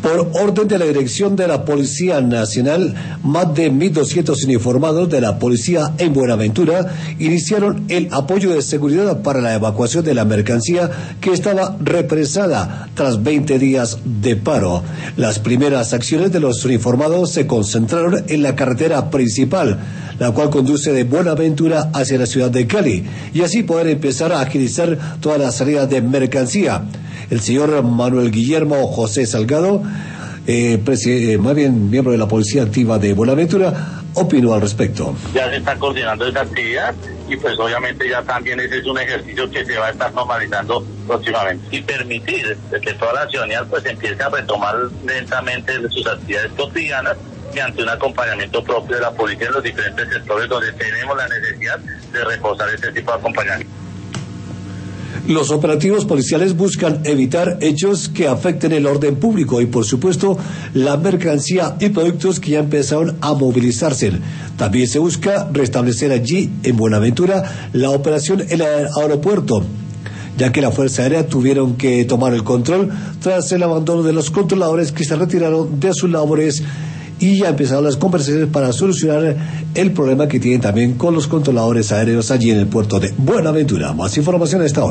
Por orden de la Dirección de la Policía Nacional, más de 1.200 uniformados de la policía en Buenaventura iniciaron el apoyo de seguridad para la evacuación de la mercancía que estaba represada tras 20 días de paro. Las primeras acciones de los uniformados se concentraron en la carretera principal, la cual conduce de Buenaventura hacia la ciudad de Cali, y así poder empezar a agilizar toda la salida de mercancía. El señor Manuel Guillermo José Salgado, más bien miembro de la Policía Activa de Buenaventura, opinó al respecto. Ya se está coordinando esa actividad y pues obviamente ya también ese es un ejercicio que se va a estar normalizando próximamente y permitir que toda la ciudadanía pues empiece a retomar lentamente sus actividades cotidianas mediante un acompañamiento propio de la policía en los diferentes sectores donde tenemos la necesidad de reforzar este tipo de acompañamiento. Los operativos policiales buscan evitar hechos que afecten el orden público y, por supuesto, la mercancía y productos que ya empezaron a movilizarse. También se busca restablecer allí, en Buenaventura, la operación en el aeropuerto, ya que la Fuerza Aérea tuvieron que tomar el control tras el abandono de los controladores que se retiraron de sus labores, y ya empezaron las conversaciones para solucionar el problema que tienen también con los controladores aéreos allí en el puerto de Buenaventura. Más información a esta hora.